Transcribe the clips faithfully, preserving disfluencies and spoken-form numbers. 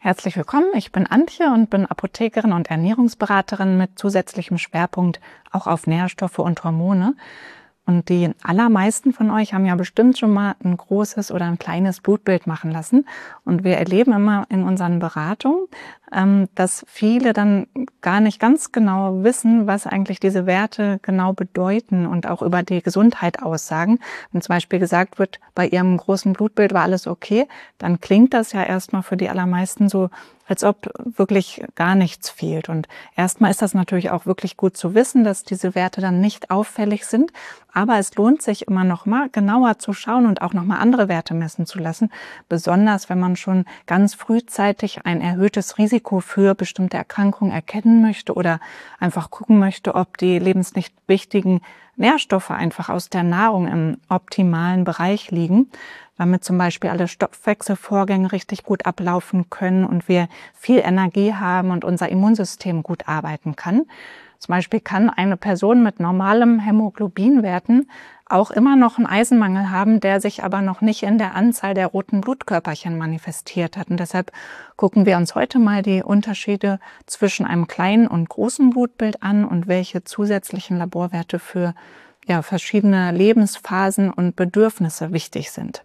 Herzlich willkommen, ich bin Antje und bin Apothekerin und Ernährungsberaterin mit zusätzlichem Schwerpunkt auch auf Nährstoffe und Hormone. Und die allermeisten von euch haben ja bestimmt schon mal ein großes oder ein kleines Blutbild machen lassen. Und wir erleben immer in unseren Beratungen, dass viele dann gar nicht ganz genau wissen, was eigentlich diese Werte genau bedeuten und auch über die Gesundheit aussagen. Wenn zum Beispiel gesagt wird, bei ihrem großen Blutbild war alles okay, dann klingt das ja erstmal für die allermeisten so, als ob wirklich gar nichts fehlt. Und erstmal ist das natürlich auch wirklich gut zu wissen, dass diese Werte dann nicht auffällig sind. Aber es lohnt sich immer noch mal genauer zu schauen und auch noch mal andere Werte messen zu lassen. Besonders wenn man schon ganz frühzeitig ein erhöhtes Risiko für bestimmte Erkrankungen erkennen möchte oder einfach gucken möchte, ob die lebensnich wichtigen Nährstoffe einfach aus der Nahrung im optimalen Bereich liegen, damit zum Beispiel alle Stoffwechselvorgänge richtig gut ablaufen können und wir viel Energie haben und unser Immunsystem gut arbeiten kann. Zum Beispiel kann eine Person mit normalem Hämoglobinwerten auch immer noch einen Eisenmangel haben, der sich aber noch nicht in der Anzahl der roten Blutkörperchen manifestiert hat. Und deshalb gucken wir uns heute mal die Unterschiede zwischen einem kleinen und großen Blutbild an und welche zusätzlichen Laborwerte für ja, verschiedene Lebensphasen und Bedürfnisse wichtig sind.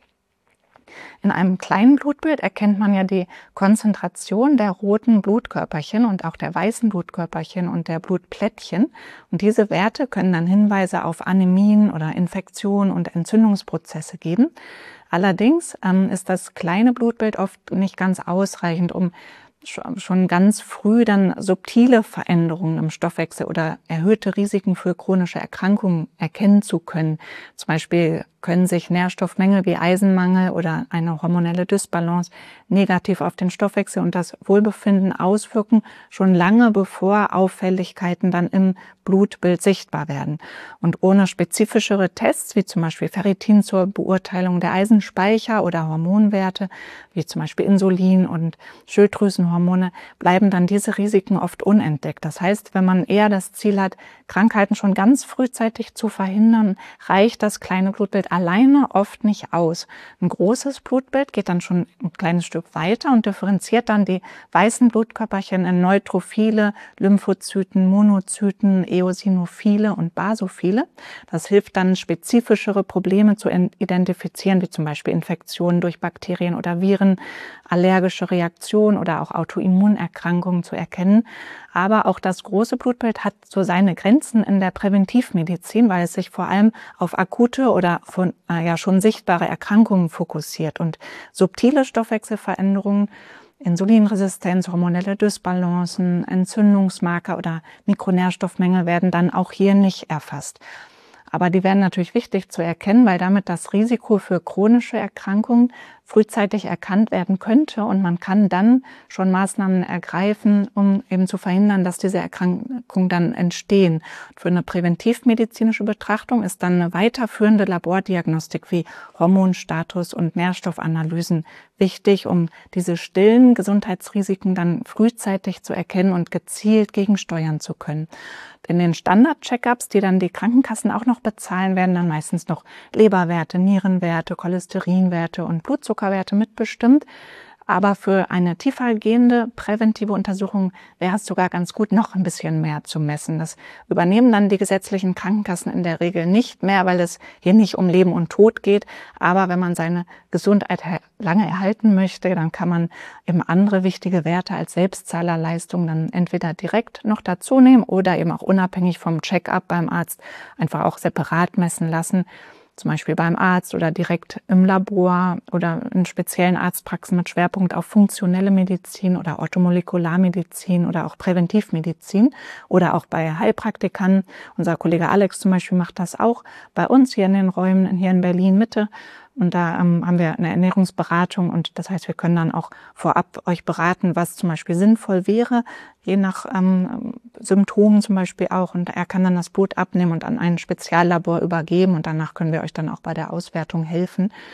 In einem kleinen Blutbild erkennt man ja die Konzentration der roten Blutkörperchen und auch der weißen Blutkörperchen und der Blutplättchen. Und diese Werte können dann Hinweise auf Anämien oder Infektionen und Entzündungsprozesse geben. Allerdings ähm, ist das kleine Blutbild oft nicht ganz ausreichend, um schon ganz früh dann subtile Veränderungen im Stoffwechsel oder erhöhte Risiken für chronische Erkrankungen erkennen zu können. Zum Beispiel können sich Nährstoffmängel wie Eisenmangel oder eine hormonelle Dysbalance negativ auf den Stoffwechsel und das Wohlbefinden auswirken, schon lange bevor Auffälligkeiten dann im Blutbild sichtbar werden. Und ohne spezifischere Tests, wie zum Beispiel Ferritin zur Beurteilung der Eisenspeicher oder Hormonwerte, wie zum Beispiel Insulin und Schilddrüsenhormone, bleiben dann diese Risiken oft unentdeckt. Das heißt, wenn man eher das Ziel hat, Krankheiten schon ganz frühzeitig zu verhindern, reicht das kleine Blutbild alleine oft nicht aus. Ein großes Blutbild geht dann schon ein kleines Stück weiter und differenziert dann die weißen Blutkörperchen in Neutrophile, Lymphozyten, Monozyten, Eosinophile und Basophile. Das hilft dann, spezifischere Probleme zu identifizieren, wie zum Beispiel Infektionen durch Bakterien oder Viren, allergische Reaktionen oder auch Autoimmunerkrankungen zu erkennen. Aber auch das große Blutbild hat so seine Grenzen in der Präventivmedizin, weil es sich vor allem auf akute oder von, äh, ja, schon sichtbare Erkrankungen fokussiert. Und subtile Stoffwechselveränderungen, Insulinresistenz, hormonelle Dysbalancen, Entzündungsmarker oder Mikronährstoffmängel werden dann auch hier nicht erfasst. Aber die werden natürlich wichtig zu erkennen, weil damit das Risiko für chronische Erkrankungen frühzeitig erkannt werden könnte und man kann dann schon Maßnahmen ergreifen, um eben zu verhindern, dass diese Erkrankungen dann entstehen. Für eine präventivmedizinische Betrachtung ist dann eine weiterführende Labordiagnostik wie Hormonstatus und Nährstoffanalysen wichtig, um diese stillen Gesundheitsrisiken dann frühzeitig zu erkennen und gezielt gegensteuern zu können. In den Standard-Check-ups, die dann die Krankenkassen auch noch bezahlen, werden dann meistens noch Leberwerte, Nierenwerte, Cholesterinwerte und Blutzuckerwerte mitbestimmt. Aber für eine tiefergehende präventive Untersuchung wäre es sogar ganz gut, noch ein bisschen mehr zu messen. Das übernehmen dann die gesetzlichen Krankenkassen in der Regel nicht mehr, weil es hier nicht um Leben und Tod geht. Aber wenn man seine Gesundheit lange erhalten möchte, dann kann man eben andere wichtige Werte als Selbstzahlerleistung dann entweder direkt noch dazu nehmen oder eben auch unabhängig vom Check-up beim Arzt einfach auch separat messen lassen. Zum Beispiel beim Arzt oder direkt im Labor oder in speziellen Arztpraxen mit Schwerpunkt auf funktionelle Medizin oder Orthomolekularmedizin oder auch Präventivmedizin oder auch bei Heilpraktikern. Unser Kollege Alex zum Beispiel macht das auch bei uns hier in den Räumen hier in Berlin Mitte. Und da ähm, haben wir eine Ernährungsberatung und das heißt, wir können dann auch vorab euch beraten, was zum Beispiel sinnvoll wäre, je nach ähm, Symptomen zum Beispiel auch. Und er kann dann das Blut abnehmen und an ein Speziallabor übergeben und danach können wir euch dann auch bei der Auswertung helfen.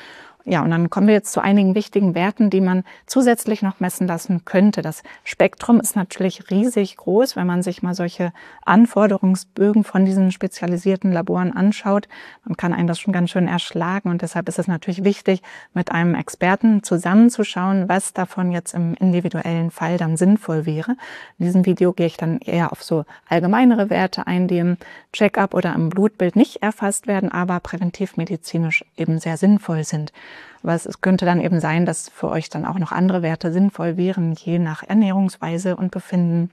Ja, und dann kommen wir jetzt zu einigen wichtigen Werten, die man zusätzlich noch messen lassen könnte. Das Spektrum ist natürlich riesig groß, wenn man sich mal solche Anforderungsbögen von diesen spezialisierten Laboren anschaut. Man kann einen das schon ganz schön erschlagen und deshalb ist es natürlich wichtig, mit einem Experten zusammenzuschauen, was davon jetzt im individuellen Fall dann sinnvoll wäre. In diesem Video gehe ich dann eher auf so allgemeinere Werte ein, die im Check-up oder im Blutbild nicht erfasst werden, aber präventivmedizinisch eben sehr sinnvoll sind. Aber es könnte dann eben sein, dass für euch dann auch noch andere Werte sinnvoll wären, je nach Ernährungsweise und Befinden.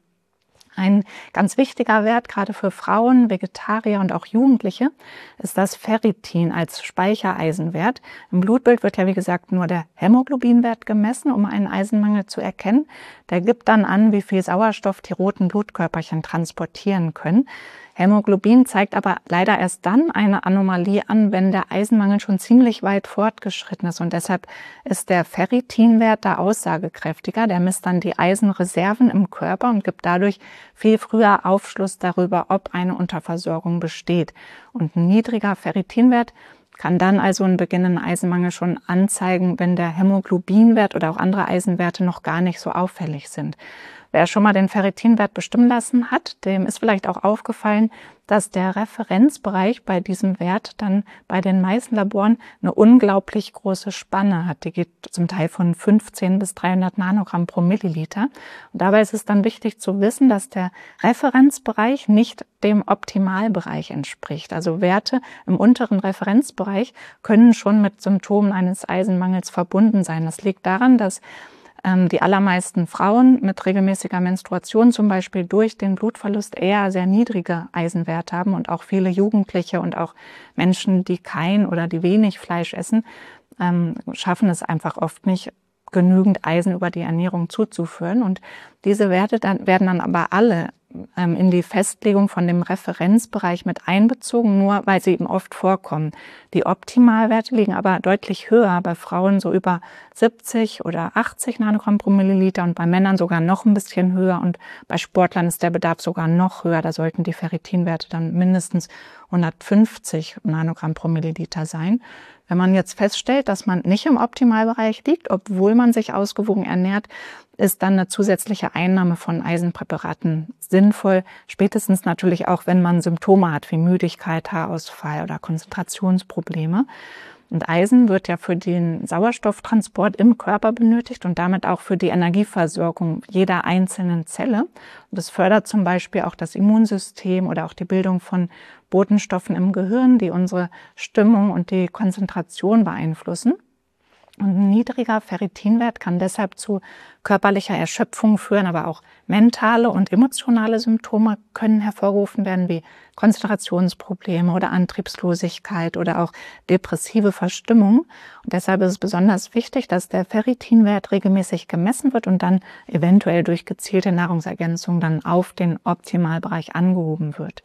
Ein ganz wichtiger Wert, gerade für Frauen, Vegetarier und auch Jugendliche, ist das Ferritin als Speichereisenwert. Im Blutbild wird ja, wie gesagt, nur der Hämoglobinwert gemessen, um einen Eisenmangel zu erkennen. Der gibt dann an, wie viel Sauerstoff die roten Blutkörperchen transportieren können. Hämoglobin zeigt aber leider erst dann eine Anomalie an, wenn der Eisenmangel schon ziemlich weit fortgeschritten ist. Und deshalb ist der Ferritinwert da aussagekräftiger. Der misst dann die Eisenreserven im Körper und gibt dadurch viel früher Aufschluss darüber, ob eine Unterversorgung besteht. Und ein niedriger Ferritinwert kann dann also einen beginnenden Eisenmangel schon anzeigen, wenn der Hämoglobinwert oder auch andere Eisenwerte noch gar nicht so auffällig sind. Wer schon mal den Ferritinwert bestimmen lassen hat, dem ist vielleicht auch aufgefallen, dass der Referenzbereich bei diesem Wert dann bei den meisten Laboren eine unglaublich große Spanne hat. Die geht zum Teil von fünfzehn bis dreihundert Nanogramm pro Milliliter. Und dabei ist es dann wichtig zu wissen, dass der Referenzbereich nicht dem Optimalbereich entspricht. Also Werte im unteren Referenzbereich können schon mit Symptomen eines Eisenmangels verbunden sein. Das liegt daran, dass die allermeisten Frauen mit regelmäßiger Menstruation zum Beispiel durch den Blutverlust eher sehr niedrige Eisenwerte haben und auch viele Jugendliche und auch Menschen, die kein oder die wenig Fleisch essen, schaffen es einfach oft nicht, genügend Eisen über die Ernährung zuzuführen. Und diese Werte dann, werden dann aber alle ähm, in die Festlegung von dem Referenzbereich mit einbezogen, nur weil sie eben oft vorkommen. Die Optimalwerte liegen aber deutlich höher, bei Frauen so über siebzig oder achtzig Nanogramm pro Milliliter und bei Männern sogar noch ein bisschen höher und bei Sportlern ist der Bedarf sogar noch höher. Da sollten die Ferritinwerte dann mindestens hundertfünfzig Nanogramm pro Milliliter sein. Wenn man jetzt feststellt, dass man nicht im Optimalbereich liegt, obwohl man sich ausgewogen ernährt, ist dann eine zusätzliche Einnahme von Eisenpräparaten sinnvoll. Spätestens natürlich auch, wenn man Symptome hat wie Müdigkeit, Haarausfall oder Konzentrationsprobleme. Und Eisen wird ja für den Sauerstofftransport im Körper benötigt und damit auch für die Energieversorgung jeder einzelnen Zelle. Und das fördert zum Beispiel auch das Immunsystem oder auch die Bildung von Botenstoffen im Gehirn, die unsere Stimmung und die Konzentration beeinflussen. Und ein niedriger Ferritinwert kann deshalb zu körperlicher Erschöpfung führen, aber auch mentale und emotionale Symptome können hervorgerufen werden, wie Konzentrationsprobleme oder Antriebslosigkeit oder auch depressive Verstimmung. Und deshalb ist es besonders wichtig, dass der Ferritinwert regelmäßig gemessen wird und dann eventuell durch gezielte Nahrungsergänzung dann auf den Optimalbereich angehoben wird.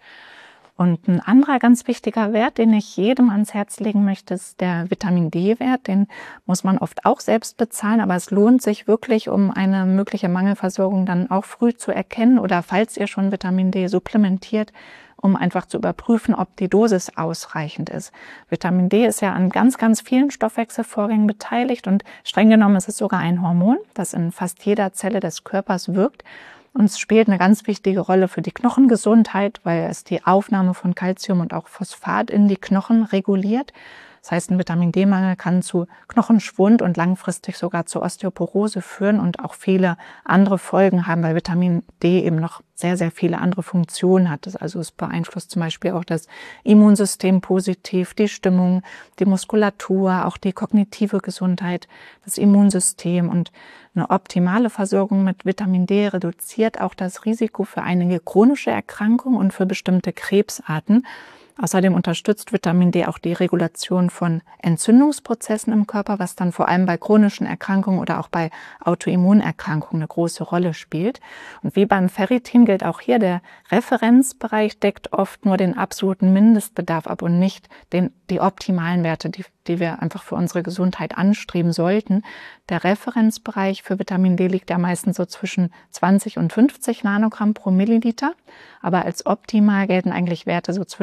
Und ein anderer ganz wichtiger Wert, den ich jedem ans Herz legen möchte, ist der Vitamin-D-Wert. Den muss man oft auch selbst bezahlen, aber es lohnt sich wirklich, um eine mögliche Mangelversorgung dann auch früh zu erkennen oder falls ihr schon Vitamin D supplementiert, um einfach zu überprüfen, ob die Dosis ausreichend ist. Vitamin D ist ja an ganz, ganz vielen Stoffwechselvorgängen beteiligt und streng genommen ist es sogar ein Hormon, das in fast jeder Zelle des Körpers wirkt. Und es spielt eine ganz wichtige Rolle für die Knochengesundheit, weil es die Aufnahme von Calcium und auch Phosphat in die Knochen reguliert. Das heißt, ein Vitamin-D-Mangel kann zu Knochenschwund und langfristig sogar zur Osteoporose führen und auch viele andere Folgen haben, weil Vitamin D eben noch sehr, sehr viele andere Funktionen hat. Also es beeinflusst zum Beispiel auch das Immunsystem positiv, die Stimmung, die Muskulatur, auch die kognitive Gesundheit, das Immunsystem und eine optimale Versorgung mit Vitamin D reduziert auch das Risiko für einige chronische Erkrankungen und für bestimmte Krebsarten. Außerdem unterstützt Vitamin D auch die Regulation von Entzündungsprozessen im Körper, was dann vor allem bei chronischen Erkrankungen oder auch bei Autoimmunerkrankungen eine große Rolle spielt. Und wie beim Ferritin gilt auch hier, der Referenzbereich deckt oft nur den absoluten Mindestbedarf ab und nicht den, die optimalen Werte, die, die wir einfach für unsere Gesundheit anstreben sollten. Der Referenzbereich für Vitamin D liegt ja meistens so zwischen zwanzig und fünfzig Nanogramm pro Milliliter, aber als optimal gelten eigentlich Werte so zwischen fünf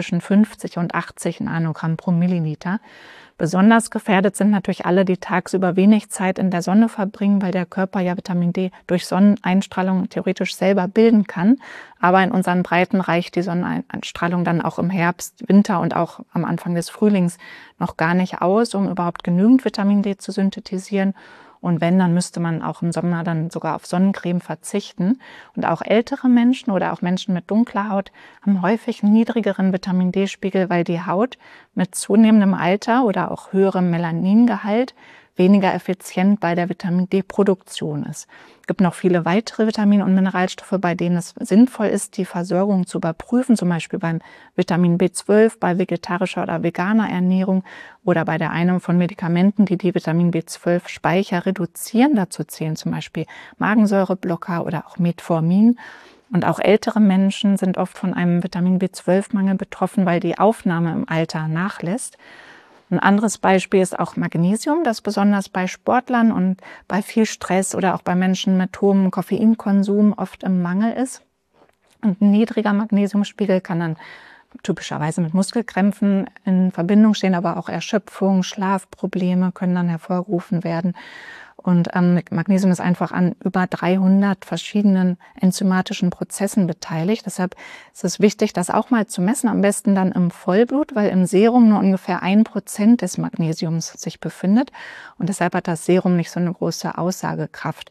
fünfzig und achtzig Nanogramm pro Milliliter. Besonders gefährdet sind natürlich alle, die tagsüber wenig Zeit in der Sonne verbringen, weil der Körper ja Vitamin D durch Sonneneinstrahlung theoretisch selber bilden kann. Aber in unseren Breiten reicht die Sonneneinstrahlung dann auch im Herbst, Winter und auch am Anfang des Frühlings noch gar nicht aus, um überhaupt genügend Vitamin D zu synthetisieren. Und wenn, dann müsste man auch im Sommer dann sogar auf Sonnencreme verzichten. Und auch ältere Menschen oder auch Menschen mit dunkler Haut haben häufig einen niedrigeren Vitamin D-Spiegel, weil die Haut mit zunehmendem Alter oder auch höherem Melaningehalt weniger effizient bei der Vitamin D-Produktion ist. Es gibt noch viele weitere Vitamine und Mineralstoffe, bei denen es sinnvoll ist, die Versorgung zu überprüfen, zum Beispiel beim Vitamin B zwölf, bei vegetarischer oder veganer Ernährung oder bei der Einnahme von Medikamenten, die die Vitamin B zwölf Speicher reduzieren. Dazu zählen zum Beispiel Magensäureblocker oder auch Metformin. Und auch ältere Menschen sind oft von einem Vitamin B zwölf Mangel betroffen, weil die Aufnahme im Alter nachlässt. Ein anderes Beispiel ist auch Magnesium, das besonders bei Sportlern und bei viel Stress oder auch bei Menschen mit hohem Koffeinkonsum oft im Mangel ist. Und ein niedriger Magnesiumspiegel kann dann typischerweise mit Muskelkrämpfen in Verbindung stehen, aber auch Erschöpfung, Schlafprobleme können dann hervorgerufen werden. Und ähm, Magnesium ist einfach an über dreihundert verschiedenen enzymatischen Prozessen beteiligt. Deshalb ist es wichtig, das auch mal zu messen, am besten dann im Vollblut, weil im Serum nur ungefähr ein Prozent des Magnesiums sich befindet. Und deshalb hat das Serum nicht so eine große Aussagekraft.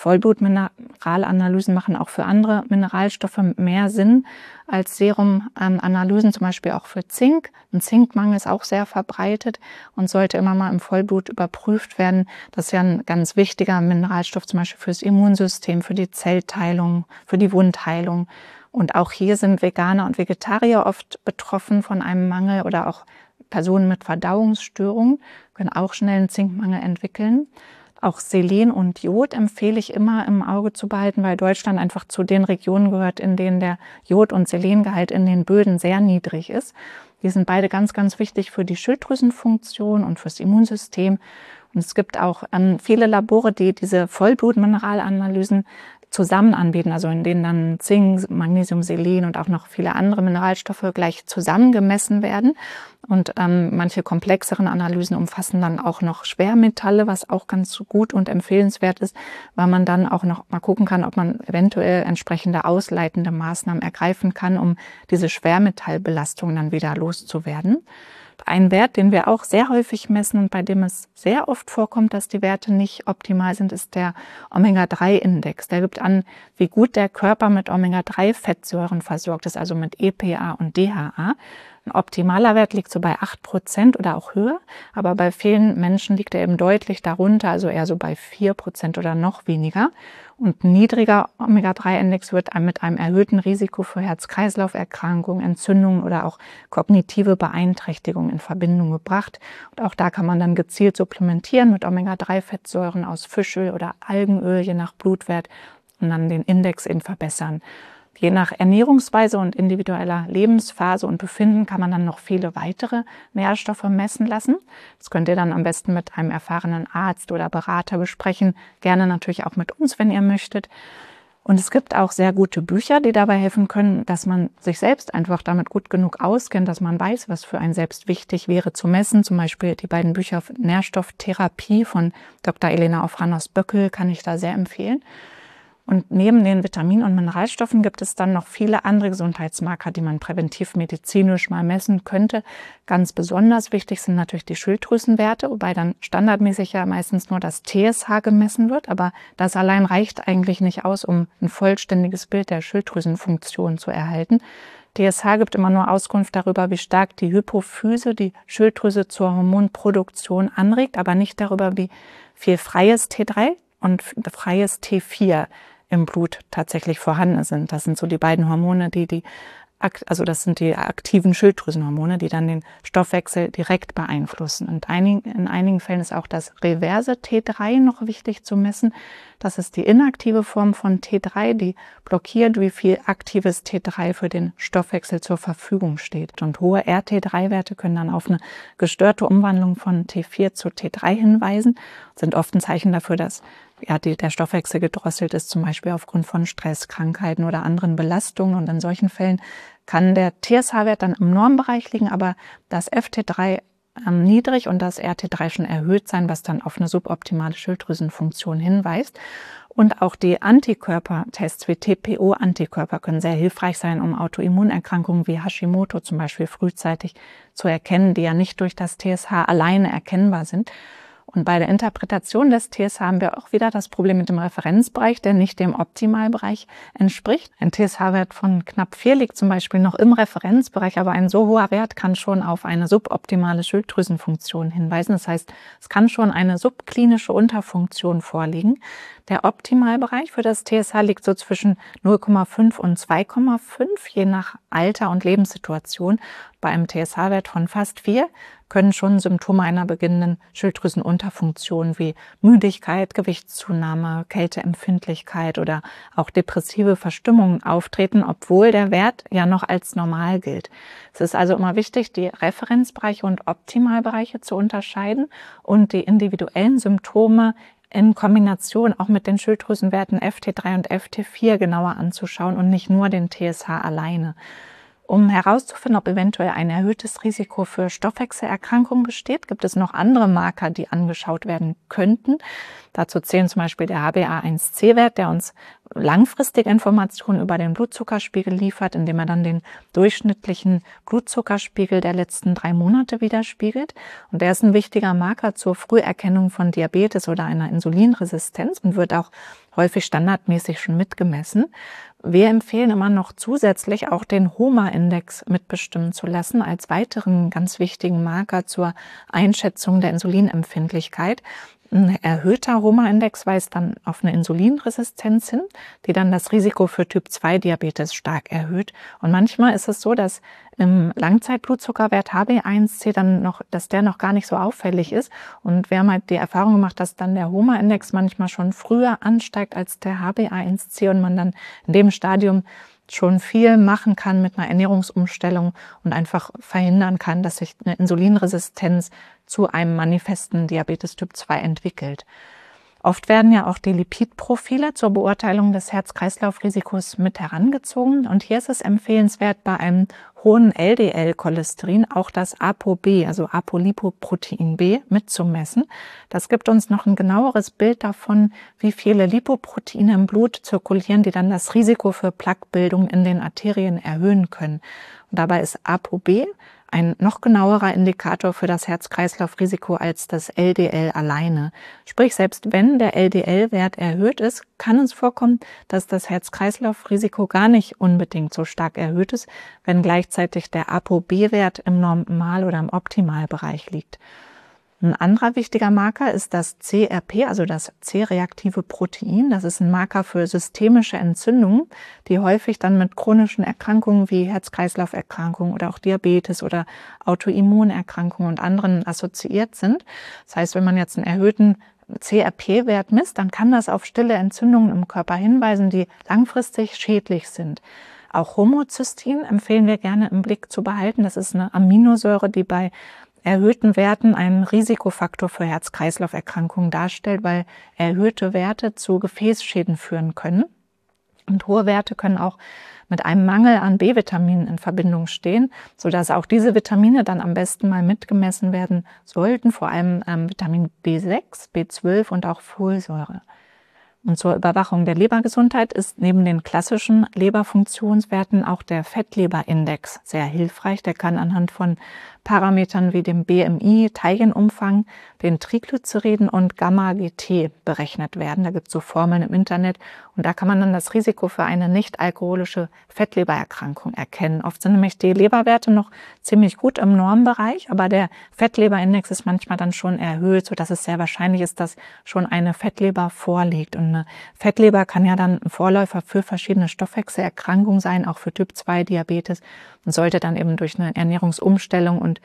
Vollblutmineralanalysen machen auch für andere Mineralstoffe mehr Sinn als Serumanalysen, zum Beispiel auch für Zink. Ein Zinkmangel ist auch sehr verbreitet und sollte immer mal im Vollblut überprüft werden. Das ist ja ein ganz wichtiger Mineralstoff, zum Beispiel fürs Immunsystem, für die Zellteilung, für die Wundheilung. Und auch hier sind Veganer und Vegetarier oft betroffen von einem Mangel oder auch Personen mit Verdauungsstörungen können auch schnell einen Zinkmangel entwickeln. Auch Selen und Jod empfehle ich immer im Auge zu behalten, weil Deutschland einfach zu den Regionen gehört, in denen der Jod- und Selengehalt in den Böden sehr niedrig ist. Die sind beide ganz, ganz wichtig für die Schilddrüsenfunktion und fürs Immunsystem. Und es gibt auch ähm, viele Labore, die diese Vollblutmineralanalysen zusammen anbieten, also in denen dann Zink, Magnesium, Selen und auch noch viele andere Mineralstoffe gleich zusammen gemessen werden. Und ähm, manche komplexeren Analysen umfassen dann auch noch Schwermetalle, was auch ganz gut und empfehlenswert ist, weil man dann auch noch mal gucken kann, ob man eventuell entsprechende ausleitende Maßnahmen ergreifen kann, um diese Schwermetallbelastung dann wieder loszuwerden. Ein Wert, den wir auch sehr häufig messen und bei dem es sehr oft vorkommt, dass die Werte nicht optimal sind, ist der Omega drei Index. Der gibt an, wie gut der Körper mit Omega drei Fettsäuren versorgt ist, also mit E P A und D H A. Ein optimaler Wert liegt so bei acht Prozent oder auch höher, aber bei vielen Menschen liegt er eben deutlich darunter, also eher so bei vier Prozent oder noch weniger. Und ein niedriger Omega drei Index wird mit einem erhöhten Risiko für Herz-Kreislauf-Erkrankungen, Entzündungen oder auch kognitive Beeinträchtigungen in Verbindung gebracht. Und auch da kann man dann gezielt supplementieren mit Omega drei Fettsäuren aus Fischöl oder Algenöl, je nach Blutwert, und dann den Index eben verbessern. Je nach Ernährungsweise und individueller Lebensphase und Befinden kann man dann noch viele weitere Nährstoffe messen lassen. Das könnt ihr dann am besten mit einem erfahrenen Arzt oder Berater besprechen. Gerne natürlich auch mit uns, wenn ihr möchtet. Und es gibt auch sehr gute Bücher, die dabei helfen können, dass man sich selbst einfach damit gut genug auskennt, dass man weiß, was für einen selbst wichtig wäre zu messen. Zum Beispiel die beiden Bücher Nährstofftherapie von Doktor Elena Aufranos-Böckel kann ich da sehr empfehlen. Und neben den Vitamin- und Mineralstoffen gibt es dann noch viele andere Gesundheitsmarker, die man präventiv medizinisch mal messen könnte. Ganz besonders wichtig sind natürlich die Schilddrüsenwerte, wobei dann standardmäßig ja meistens nur das T S H gemessen wird. Aber das allein reicht eigentlich nicht aus, um ein vollständiges Bild der Schilddrüsenfunktion zu erhalten. T S H gibt immer nur Auskunft darüber, wie stark die Hypophyse die Schilddrüse zur Hormonproduktion anregt, aber nicht darüber, wie viel freies T drei und freies T vier im Blut tatsächlich vorhanden sind. Das sind so die beiden Hormone, die die, also das sind die aktiven Schilddrüsenhormone, die dann den Stoffwechsel direkt beeinflussen. Und einigen, in einigen Fällen ist auch das reverse T drei noch wichtig zu messen. Das ist die inaktive Form von T drei, die blockiert, wie viel aktives T drei für den Stoffwechsel zur Verfügung steht. Und hohe R T drei Werte können dann auf eine gestörte Umwandlung von T vier zu T drei hinweisen, sind oft ein Zeichen dafür, dass ja, die, der Stoffwechsel gedrosselt ist, zum Beispiel aufgrund von Stress, Krankheiten oder anderen Belastungen. Und in solchen Fällen kann der T S H-Wert dann im Normbereich liegen, aber das F T drei ähm, niedrig und das R T drei schon erhöht sein, was dann auf eine suboptimale Schilddrüsenfunktion hinweist. Und auch die Antikörpertests wie T P O-Antikörper können sehr hilfreich sein, um Autoimmunerkrankungen wie Hashimoto zum Beispiel frühzeitig zu erkennen, die ja nicht durch das T S H alleine erkennbar sind. Und bei der Interpretation des T S H haben wir auch wieder das Problem mit dem Referenzbereich, der nicht dem Optimalbereich entspricht. Ein T S H-Wert von knapp vier liegt zum Beispiel noch im Referenzbereich, aber ein so hoher Wert kann schon auf eine suboptimale Schilddrüsenfunktion hinweisen. Das heißt, es kann schon eine subklinische Unterfunktion vorliegen. Der Optimalbereich für das T S H liegt so zwischen null Komma fünf und zwei Komma fünf, je nach Alter und Lebenssituation. Bei einem T S H-Wert von fast vier können schon Symptome einer beginnenden Schilddrüsenunterfunktion wie Müdigkeit, Gewichtszunahme, Kälteempfindlichkeit oder auch depressive Verstimmungen auftreten, obwohl der Wert ja noch als normal gilt. Es ist also immer wichtig, die Referenzbereiche und Optimalbereiche zu unterscheiden und die individuellen Symptome in Kombination auch mit den Schilddrüsenwerten F T drei und F T vier genauer anzuschauen und nicht nur den T S H alleine. Um herauszufinden, ob eventuell ein erhöhtes Risiko für Stoffwechselerkrankungen besteht, gibt es noch andere Marker, die angeschaut werden könnten. Dazu zählen zum Beispiel der H b A eins C-Wert, der uns langfristig Informationen über den Blutzuckerspiegel liefert, indem er dann den durchschnittlichen Blutzuckerspiegel der letzten drei Monate widerspiegelt. Und der ist ein wichtiger Marker zur Früherkennung von Diabetes oder einer Insulinresistenz und wird auch häufig standardmäßig schon mitgemessen. Wir empfehlen immer noch zusätzlich auch den H O M A-Index mitbestimmen zu lassen als weiteren ganz wichtigen Marker zur Einschätzung der Insulinempfindlichkeit. Ein erhöhter H O M A-Index weist dann auf eine Insulinresistenz hin, die dann das Risiko für Typ zwei Diabetes stark erhöht. Und manchmal ist es so, dass im Langzeitblutzuckerwert H b A eins C dann noch, dass der noch gar nicht so auffällig ist. Und wir haben halt die Erfahrung gemacht, dass dann der H O M A-Index manchmal schon früher ansteigt als der H b A eins C und man dann in dem Stadium schon viel machen kann mit einer Ernährungsumstellung und einfach verhindern kann, dass sich eine Insulinresistenz zu einem manifesten Diabetes Typ zwei entwickelt. Oft werden ja auch die Lipidprofile zur Beurteilung des Herz-Kreislauf-Risikos mit herangezogen. Und hier ist es empfehlenswert, bei einem hohen L D L-Cholesterin auch das ApoB, also Apolipoprotein B, mitzumessen. Das gibt uns noch ein genaueres Bild davon, wie viele Lipoproteine im Blut zirkulieren, die dann das Risiko für Plaquebildung in den Arterien erhöhen können. Und dabei ist ApoB ein noch genauerer Indikator für das Herz-Kreislauf-Risiko als das L D L alleine. Sprich, selbst wenn der L D L-Wert erhöht ist, kann es vorkommen, dass das Herz-Kreislauf-Risiko gar nicht unbedingt so stark erhöht ist, wenn gleichzeitig der ApoB-Wert im Normal- oder im Optimalbereich liegt. Ein anderer wichtiger Marker ist das C R P, also das C-reaktive Protein. Das ist ein Marker für systemische Entzündungen, die häufig dann mit chronischen Erkrankungen wie Herz-Kreislauf-Erkrankungen oder auch Diabetes oder Autoimmunerkrankungen und anderen assoziiert sind. Das heißt, wenn man jetzt einen erhöhten C R P-Wert misst, dann kann das auf stille Entzündungen im Körper hinweisen, die langfristig schädlich sind. Auch Homozystein empfehlen wir gerne im Blick zu behalten. Das ist eine Aminosäure, die bei erhöhten Werten einen Risikofaktor für Herz-Kreislauf-Erkrankungen darstellt, weil erhöhte Werte zu Gefäßschäden führen können. Und hohe Werte können auch mit einem Mangel an B-Vitaminen in Verbindung stehen, sodass auch diese Vitamine dann am besten mal mitgemessen werden sollten, vor allem ähm, Vitamin B sechs, B zwölf und auch Folsäure. Und zur Überwachung der Lebergesundheit ist neben den klassischen Leberfunktionswerten auch der Fettleberindex sehr hilfreich. Der kann anhand von Parametern wie dem B M I, Teilchenumfang, den Triglyceriden und Gamma-G T berechnet werden. Da gibt es so Formeln im Internet und da kann man dann das Risiko für eine nicht-alkoholische Fettlebererkrankung erkennen. Oft sind nämlich die Leberwerte noch ziemlich gut im Normbereich, aber der Fettleberindex ist manchmal dann schon erhöht, sodass es sehr wahrscheinlich ist, dass schon eine Fettleber vorliegt. Und eine Fettleber kann ja dann ein Vorläufer für verschiedene Stoffwechselerkrankungen sein, auch für Typ zwei Diabetes und sollte dann eben durch eine Ernährungsumstellung und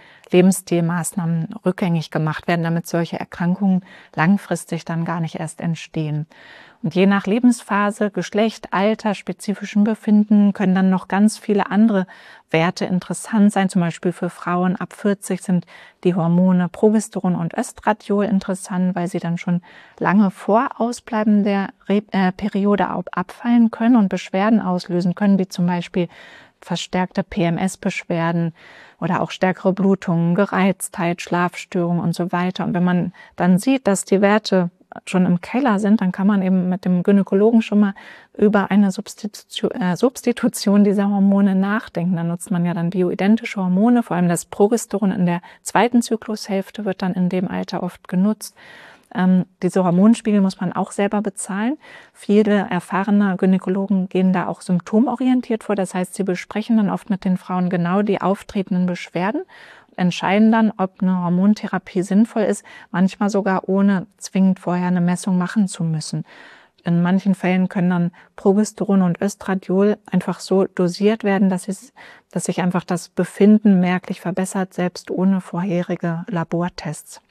Lebensstilmaßnahmen rückgängig gemacht werden, damit solche Erkrankungen langfristig dann gar nicht erst entstehen. Und je nach Lebensphase, Geschlecht, Alter, spezifischen Befinden können dann noch ganz viele andere Werte interessant sein. Zum Beispiel für Frauen ab vierzig sind die Hormone Progesteron und Östradiol interessant, weil sie dann schon lange vor Ausbleiben der Re äh, Periode abfallen können und Beschwerden auslösen können, wie zum Beispiel verstärkte P M S-Beschwerden oder auch stärkere Blutungen, Gereiztheit, Schlafstörungen und so weiter. Und wenn man dann sieht, dass die Werte schon im Keller sind, dann kann man eben mit dem Gynäkologen schon mal über eine Substitution, äh, Substitution dieser Hormone nachdenken. Da nutzt man ja dann bioidentische Hormone, vor allem das Progesteron in der zweiten Zyklushälfte wird dann in dem Alter oft genutzt. Ähm, diese Hormonspiegel muss man auch selber bezahlen. Viele erfahrene Gynäkologen gehen da auch symptomorientiert vor. Das heißt, sie besprechen dann oft mit den Frauen genau die auftretenden Beschwerden, entscheiden dann, ob eine Hormontherapie sinnvoll ist, manchmal sogar ohne zwingend vorher eine Messung machen zu müssen. In manchen Fällen können dann Progesteron und Östradiol einfach so dosiert werden, dass, es, dass sich einfach das Befinden merklich verbessert, selbst ohne vorherige Labortests.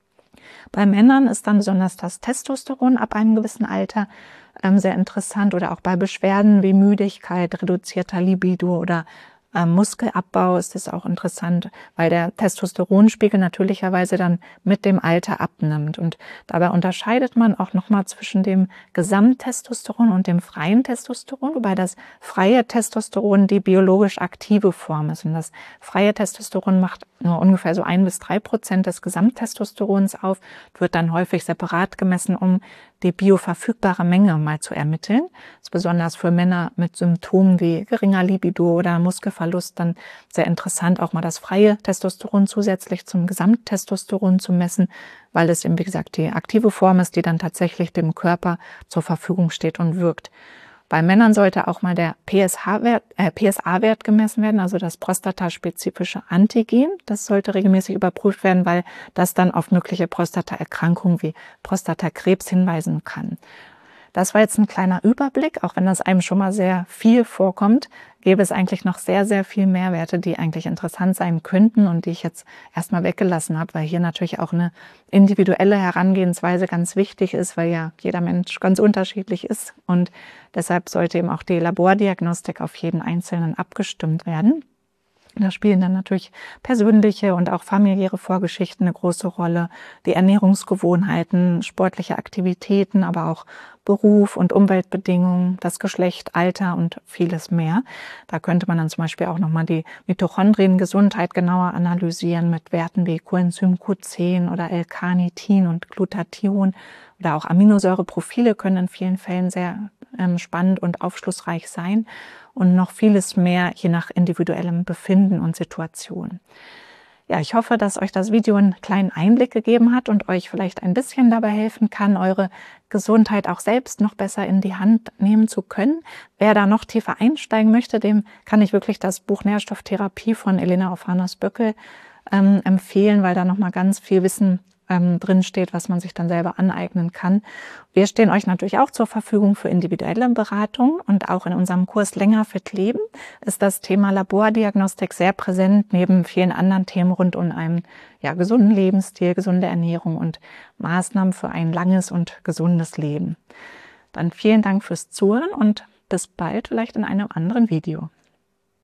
Bei Männern ist dann besonders das Testosteron ab einem gewissen Alter ähm, sehr interessant oder auch bei Beschwerden wie Müdigkeit, reduzierter Libido oder ähm, Muskelabbau ist es auch interessant, weil der Testosteronspiegel natürlicherweise dann mit dem Alter abnimmt. Und dabei unterscheidet man auch nochmal zwischen dem Gesamttestosteron und dem freien Testosteron, wobei das freie Testosteron die biologisch aktive Form ist. Und das freie Testosteron macht nur ungefähr so ein bis drei Prozent des Gesamttestosterons auf, wird dann häufig separat gemessen, um die bioverfügbare Menge mal zu ermitteln. Das ist besonders für Männer mit Symptomen wie geringer Libido oder Muskelverlust dann sehr interessant, auch mal das freie Testosteron zusätzlich zum Gesamttestosteron zu messen, weil es eben, wie gesagt, die aktive Form ist, die dann tatsächlich dem Körper zur Verfügung steht und wirkt. Bei Männern sollte auch mal der P S H-Wert, äh, P S A-Wert gemessen werden, also das prostataspezifische Antigen. Das sollte regelmäßig überprüft werden, weil das dann auf mögliche Prostataerkrankungen wie Prostatakrebs hinweisen kann. Das war jetzt ein kleiner Überblick, auch wenn das einem schon mal sehr viel vorkommt, gäbe es eigentlich noch sehr, sehr viel mehr Werte, die eigentlich interessant sein könnten und die ich jetzt erstmal weggelassen habe, weil hier natürlich auch eine individuelle Herangehensweise ganz wichtig ist, weil ja jeder Mensch ganz unterschiedlich ist und deshalb sollte eben auch die Labordiagnostik auf jeden Einzelnen abgestimmt werden. Da spielen dann natürlich persönliche und auch familiäre Vorgeschichten eine große Rolle, die Ernährungsgewohnheiten, sportliche Aktivitäten, aber auch Beruf und Umweltbedingungen, das Geschlecht, Alter und vieles mehr. Da könnte man dann zum Beispiel auch nochmal die Mitochondriengesundheit genauer analysieren mit Werten wie Coenzym Q zehn oder L-Carnitin und Glutathion oder auch Aminosäureprofile können in vielen Fällen sehr ähm, spannend und aufschlussreich sein. Und noch vieles mehr, je nach individuellem Befinden und Situation. Ja, ich hoffe, dass euch das Video einen kleinen Einblick gegeben hat und euch vielleicht ein bisschen dabei helfen kann, eure Gesundheit auch selbst noch besser in die Hand nehmen zu können. Wer da noch tiefer einsteigen möchte, dem kann ich wirklich das Buch Nährstofftherapie von Elena Ofanos-Böckel ähm, empfehlen, weil da nochmal ganz viel Wissen ähm, drin steht, was man sich dann selber aneignen kann. Wir stehen euch natürlich auch zur Verfügung für individuelle Beratung und auch in unserem Kurs Länger fit leben ist das Thema Labordiagnostik sehr präsent, neben vielen anderen Themen rund um einen ja, gesunden Lebensstil, gesunde Ernährung und Maßnahmen für ein langes und gesundes Leben. Dann vielen Dank fürs Zuhören und bis bald, vielleicht in einem anderen Video.